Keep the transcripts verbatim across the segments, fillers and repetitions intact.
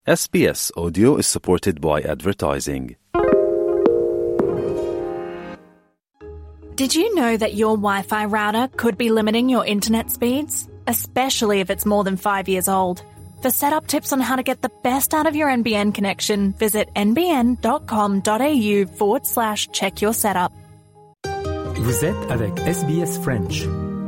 S B S Audio is supported by advertising. Did you know that your Wi-Fi router could be limiting your internet speeds? Especially if it's more than five years old. For setup tips on how to get the best out of your N B N connection, visit nbn.com.au forward slash check your setup. Vous êtes avec S B S French.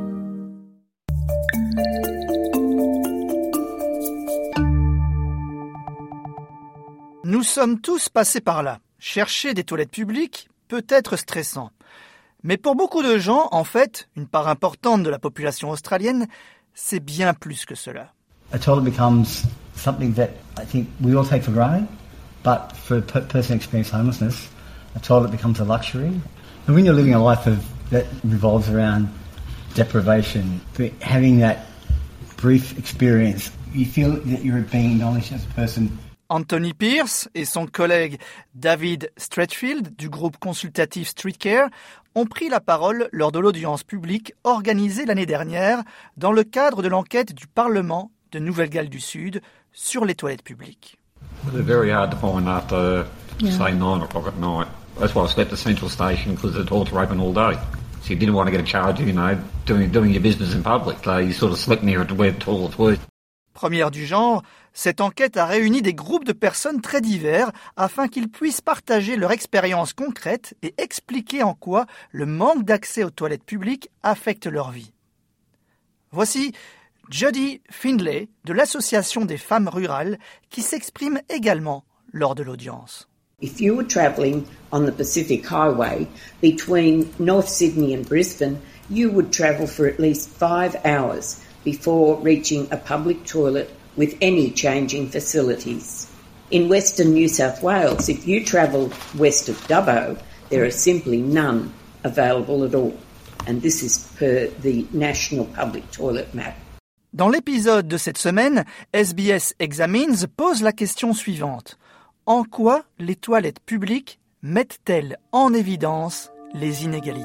Nous sommes tous passés par là. Chercher des toilettes publiques peut être stressant. Mais pour beaucoup de gens, en fait, une part importante de la population australienne, c'est bien plus que cela. A toilet becomes something that I think we all take for granted, but for a per- person experiencing homelessness, a toilet becomes a luxury. And when you're living a life of, that revolves around deprivation, having that brief experience, you feel that you're being acknowledged as a person. Anthony Pierce et son collègue David Stretchfield du groupe consultatif Streetcare ont pris la parole lors de l'audience publique organisée l'année dernière dans le cadre de l'enquête du Parlement de Nouvelle-Galles du Sud sur les toilettes publiques. They're very hard to find after, yeah. say, nine o'clock at night. That's why I slept at Central Station, because the toilets are open all day. So you didn't want to get a charge, you know, doing, doing your business in public. So you sort of slept near to where the toilets were. Première du genre, cette enquête a réuni des groupes de personnes très divers afin qu'ils puissent partager leur expérience concrète et expliquer en quoi le manque d'accès aux toilettes publiques affecte leur vie. Voici Jodie Findlay de l'Association des femmes rurales qui s'exprime également lors de l'audience. If you were travelling on the Pacific Highway between North Sydney and Brisbane, you would travel for at least five hours before reaching a public toilet with any changing facilities. In Western New South Wales, if you travel west of Dubbo, there are simply none available at all. And this is per the National Public Toilet Map. Dans l'épisode de cette semaine, S B S Examines pose la question suivante. En quoi les toilettes publiques mettent-elles en évidence les inégalités ?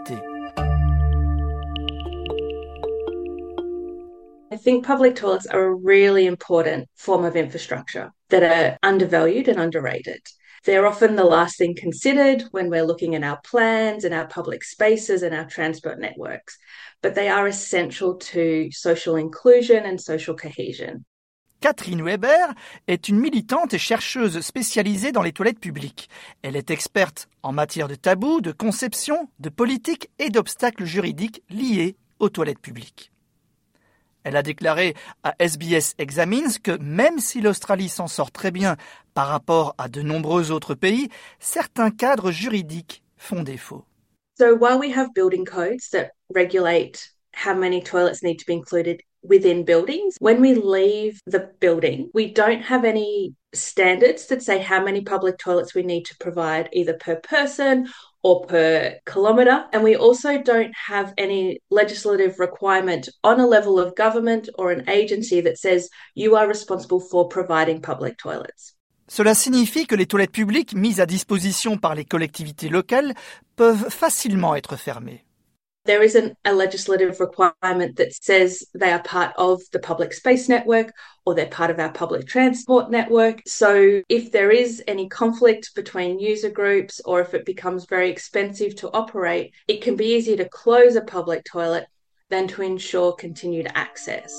I think public toilets are a really important form of infrastructure that are undervalued and underrated. They're often the last thing considered when we're looking at our plans and our public spaces and our transport networks, but they are essential to social inclusion and social cohesion. Catherine Weber est une militante et chercheuse spécialisée dans les toilettes publiques. Elle est experte en matière de tabous, de conception, de politique et d'obstacles juridiques liés aux toilettes publiques. Elle a déclaré à S B S Examines que même si l'Australie s'en sort très bien par rapport à de nombreux autres pays, certains cadres juridiques font défaut. So while we have building codes that regulate how many toilets need to be included within buildings, when we leave the building, we don't have any standards that say how many public toilets we need to provide either per person or per kilometre, and we also don't have any legislative requirement on a level of government or an agency that says you are responsible for providing public toilets. Cela signifie que les toilettes publiques mises à disposition par les collectivités locales peuvent facilement être fermées. There isn't a legislative requirement that says they are part of the public space network or they're part of our public transport network. So if there is any conflict between user groups or if it becomes very expensive to operate, it can be easier to close a public toilet than to ensure continued access.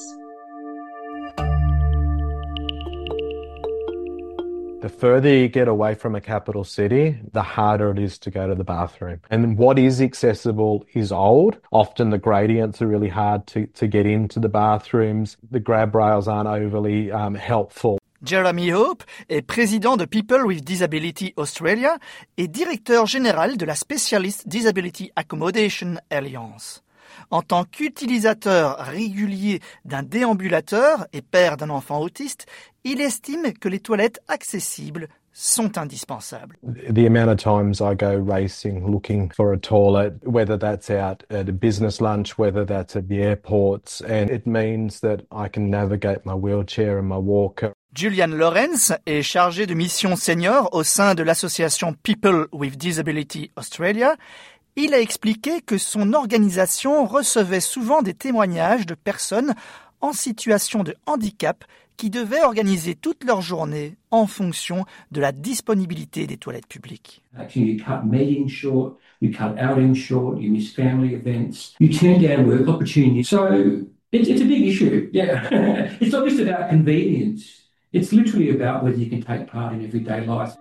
The further you get away from a capital city, the harder it is to go to the bathroom. And what is accessible is old. Often the gradients are really hard to, to get into the bathrooms. The grab rails aren't overly um, helpful. Jeremy Hope est président de People with Disability Australia et directeur général de la Specialist Disability Accommodation Alliance. En tant qu'utilisateur régulier d'un déambulateur et père d'un enfant autiste, il estime que les toilettes accessibles sont indispensables. The amount of times I go racing looking for a toilet, whether that's out at a business lunch, whether that's at the airports, and it means that I can navigate my wheelchair and my walker. Julian Lawrence est chargé de mission senior au sein de l'association People with Disability Australia. Il a expliqué que son organisation recevait souvent des témoignages de personnes en situation de handicap qui devaient organiser toute leur journée en fonction de la disponibilité des toilettes publiques. Actually, you cut meetings short, you cut outings short, you miss family events, you turn down work opportunities. So it's, it's a big issue, yeah. It's not just about convenience. It's literally about whether you can take part in everyday life.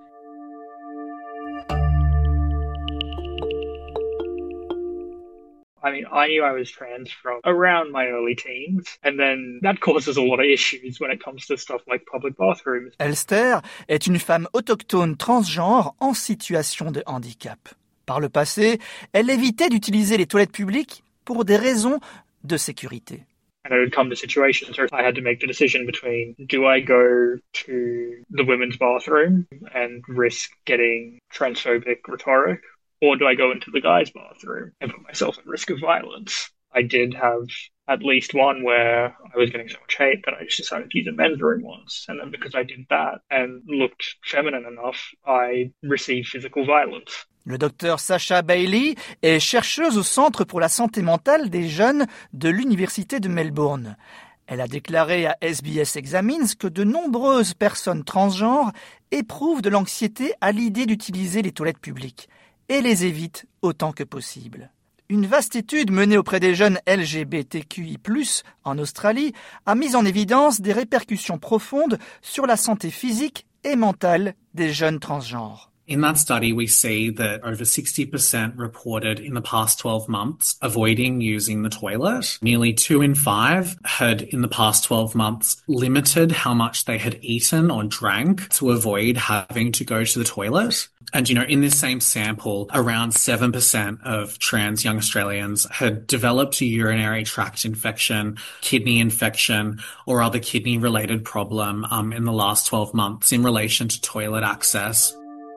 I mean, I knew I was trans from around my early teens, and then that causes a lot of issues when it comes to stuff like public bathrooms. Elster est une femme autochtone transgenre en situation de handicap. Par le passé, elle évitait d'utiliser les toilettes publiques pour des raisons de sécurité. And it would come to situations where I had to make the decision between, do I go to the women's bathroom and risk getting transphobic rhetoric, or do I go into the guys' bathroom and put myself at risk of violence? I did have at least one where I was getting so much hate that I just decided to use a men's room once. And then because I did that and looked feminine enough, I received physical violence. Le docteur Sacha Bailey est chercheuse au Centre pour la santé mentale des jeunes de l'Université de Melbourne. Elle a déclaré à S B S Examines que de nombreuses personnes transgenres éprouvent de l'anxiété à l'idée d'utiliser les toilettes publiques et les évitent autant que possible. Une vaste étude menée auprès des jeunes L G B T Q I plus, en Australie, a mis en évidence des répercussions profondes sur la santé physique et mentale des jeunes transgenres. In that study, we see that over sixty percent reported in the past twelve months avoiding using the toilet. Nearly two in five had in the past twelve months limited how much they had eaten or drank to avoid having to go to the toilet. And, you know, in this same sample, around seven percent of trans young Australians had developed a urinary tract infection, kidney infection, or other kidney-related problem um, in the last twelve months in relation to toilet access.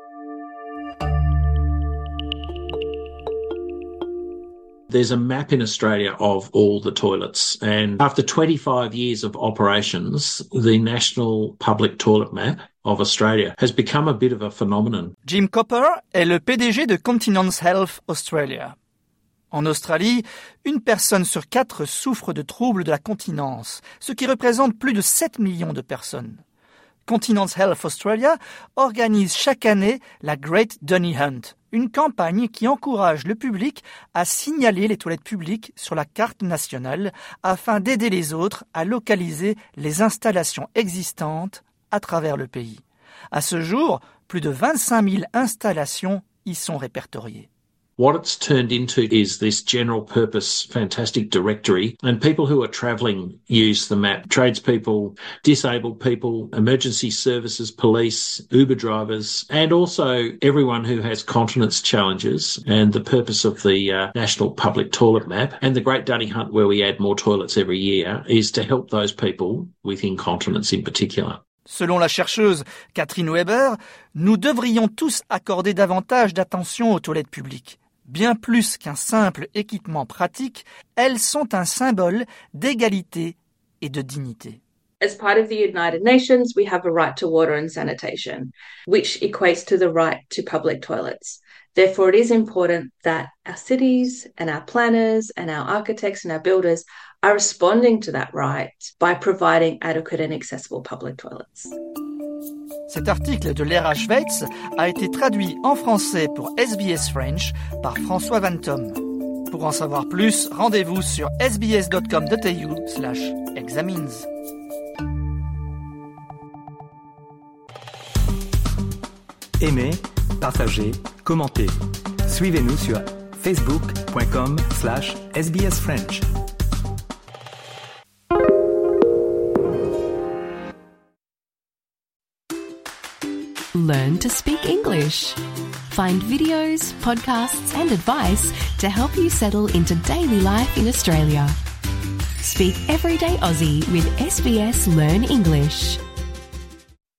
There's a map in Australia of all the toilets, and after twenty-five years of operations, the National Public Toilet Map of Australia has become a bit of a phenomenon. Jim Copper est le P D G de Continence Health Australia. En Australie, une personne sur quatre souffre de troubles de la continence, ce qui représente plus de sept millions de personnes. Continence Health Australia organise chaque année la Great Dunny Hunt, une campagne qui encourage le public à signaler les toilettes publiques sur la carte nationale afin d'aider les autres à localiser les installations existantes à travers le pays. À ce jour, plus de vingt-cinq mille installations y sont répertoriées. What it's turned into is this general purpose fantastic directory, and people who are travelling use the map. Tradespeople, disabled people, emergency services, police, Uber drivers, and also everyone who has continence challenges. And the purpose of the uh, National Public Toilet Map and the Great Dunny Hunt, where we add more toilets every year, is to help those people with incontinence in particular. Selon la chercheuse Catherine Weber, nous devrions tous accorder davantage d'attention aux toilettes publiques. Bien plus qu'un simple équipement pratique, elles sont un symbole d'égalité et de dignité. As part of the United Nations, we have a right to water and sanitation, which equates to the right to public toilets. Therefore, it is important that our cities and our planners and our architects and our builders are responding to that right by providing adequate and accessible public toilets. Cet article de Lera Schweitz a été traduit en français pour S B S French par François Vantom. Pour en savoir plus, rendez-vous sur sbs.com.au slash examines. Aimez, partagez, commentez. Suivez-nous sur facebook.com slash sbsfrench. Learn to speak English. Find videos, podcasts, and advice to help you settle into daily life in Australia. Speak everyday Aussie with S B S Learn English.